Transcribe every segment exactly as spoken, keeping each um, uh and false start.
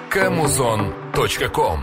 камузон точка ком.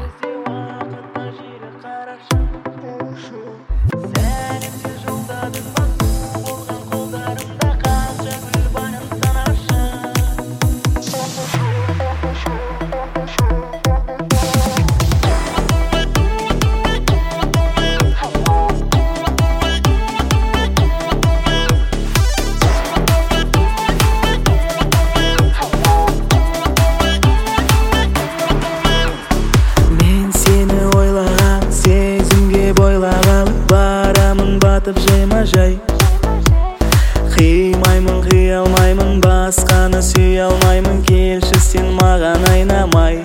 Жай қимаймын, қиялмаймын, басқаны сүйе алмаймын. Келші сен маған айнамай,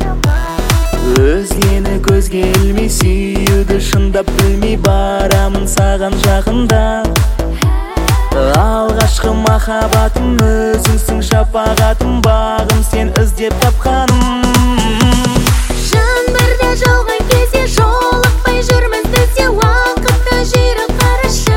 өзгені көзге ілмей, сүюді шындап білмей барамын саған жақында. Алғашқы махаббатым өзіңсің, шапағатым, бағым сен іздеп тапқаным. Жан бірде жауған кезде жолықпай жүрміз бізде, уақытта жүйрік қарашы.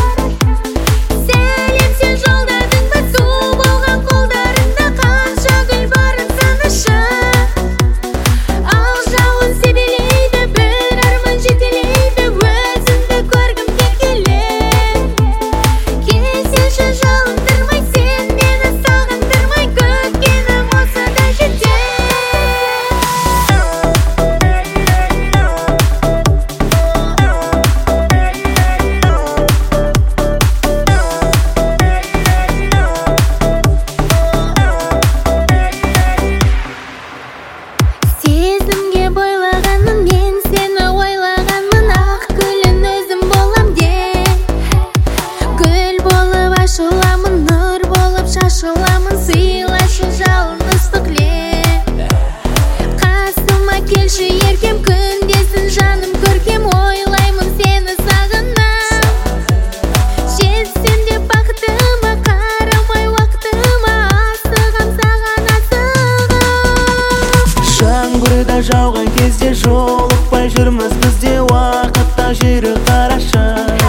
Келші еркем, күндесін жаным көркем, ойлаймын сені сағына. Жетсем де бақытыма, қарамай уақытыма, асығам саған асығам. Жаңбырда жауған кезде жолықпай жүрміз бізде, уақытта жүйрік қарашы.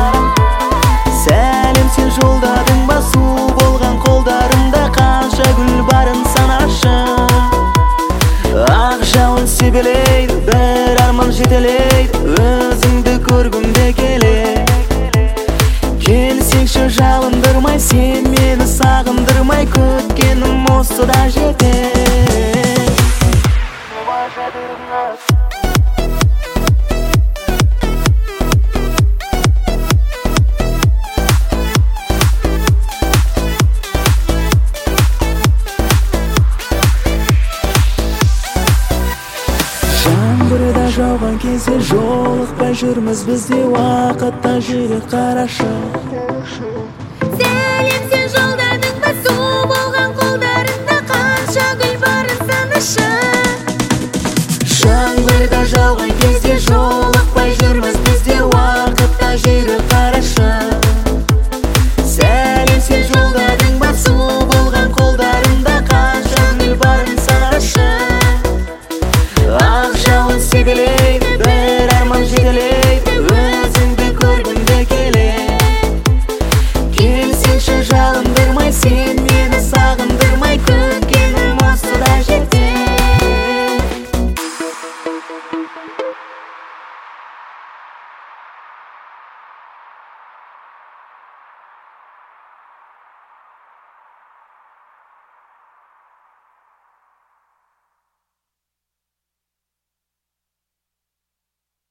Сәлем сен жолдадың ба, су болған қолдарымда, қанша гүл барын санашы. Ақ жауын себелейді, бір арман жетелейді, өзіңді көргімде келеді. Келсеңші жалындырмай, сен мені сағындырмай, күткенім осыда жетеді. Жаңбырда жауған кезде жолықпай жүрміз бізде, уақытта жүйрік қарашы.